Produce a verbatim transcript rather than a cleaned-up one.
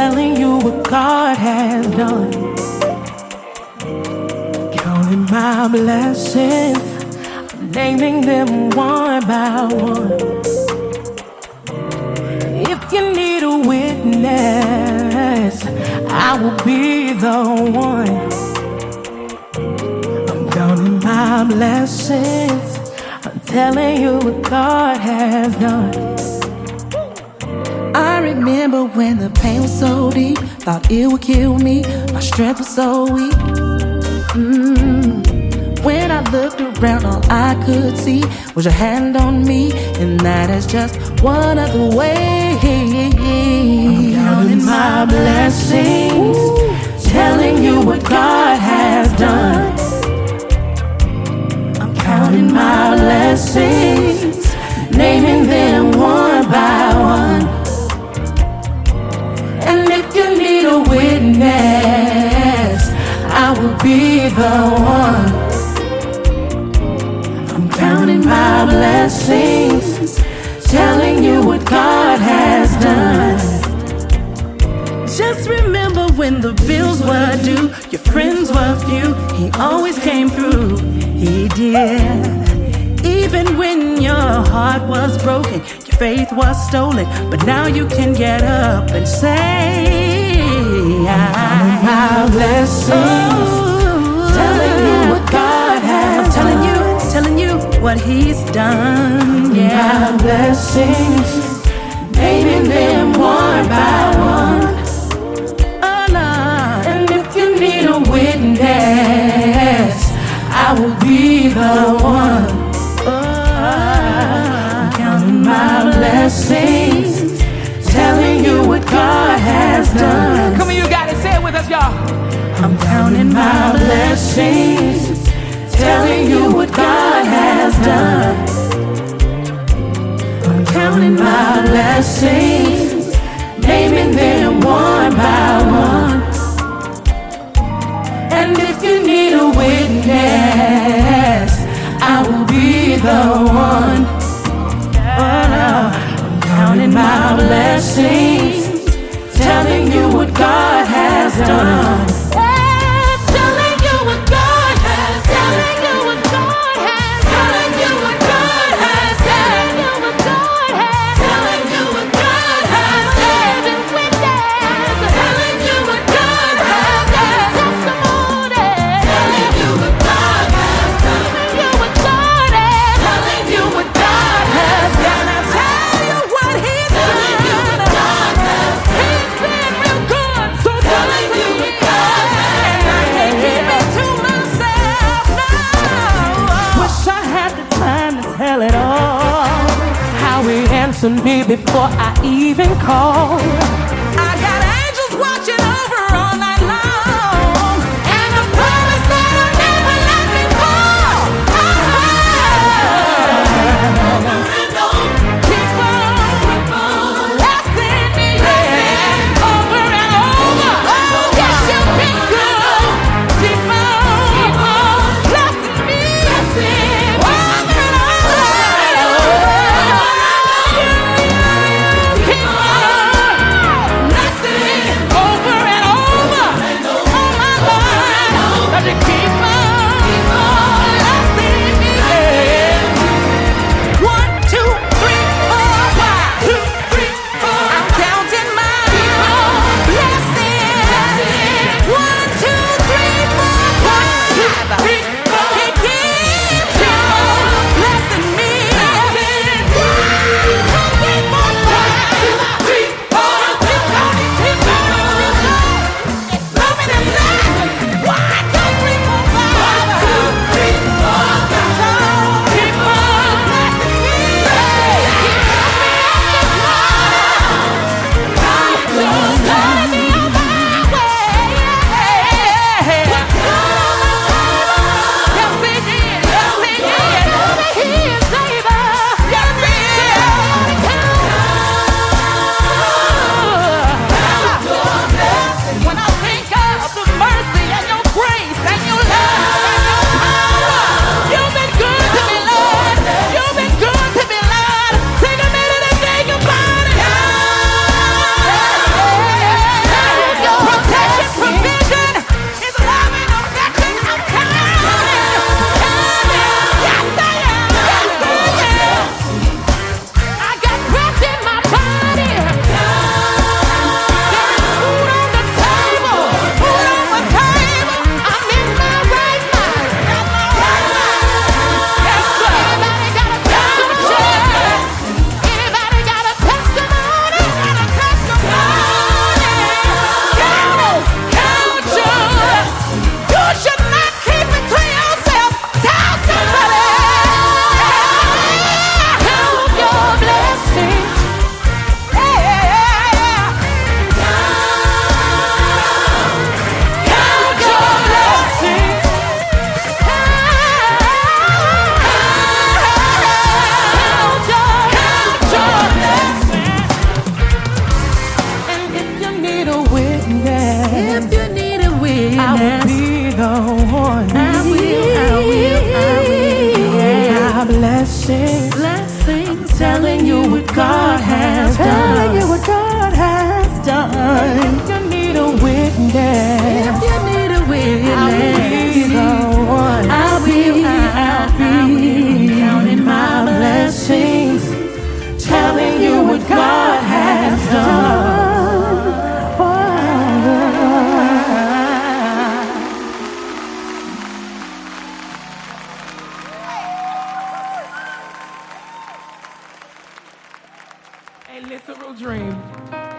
telling you what God has done. Counting my blessings, naming them one by one. If you need a witness, I will be the one. I'm counting my blessings, I'm telling you what God has done. I remember when the pain was so deep, thought it would kill me, my strength was so weak. Mm. When I looked around, all I could see was your hand on me, and that is just one of the ways. I'm counting my blessings, telling you what God has done. I'm counting my blessings, naming them one by one. And if you need a witness, I will be the one. I'm counting my blessings, telling you what God has done. Just remember when the bills were due, your friends were few, he always came through, he did. Even when your heart was broken, your faith was stolen, but now you can get up and say, I'm counting my blessings, oh, telling you what God has I'm telling done. you, telling you what he's done. Yeah, my blessings, naming them one by one. Oh Lord, and if you need a witness, I will be the one. I'm counting my blessings, telling you what God has done. Come on, you got it. Say it with us, y'all. I'm counting my blessings, telling you what God has done. I'm counting my blessings, naming them one by one. And if you need a witness, I will be the one. I'm counting my blessings, telling you what God has done. Telling you what God has done. Telling you what God has done. Telling you what God has done. Telling you what God has done. Telling you what God has done. Testimony. Telling you what God has done. Telling you what God has done. Telling you what God has done. I tell you what He's done. He's been real good. So telling you what God has done. And I can't keep it to myself now. wish I had the time to tell it all. How He answered me before I even called. I got angels watching over all night long, and a promise that I'll never let me fall. Keep on blessing me over and over. Yes, you've been good. Keep on blessing me over and over. Keep on. If you need a witness, I will be the one. I will, I will, I will. Yeah. My blessings, Blessings, telling you what God has done. telling you what God has done. If you need a witness, If you need a witness, I will be the one. I will, I will, counting my blessings, telling you what God has done. A literal dream.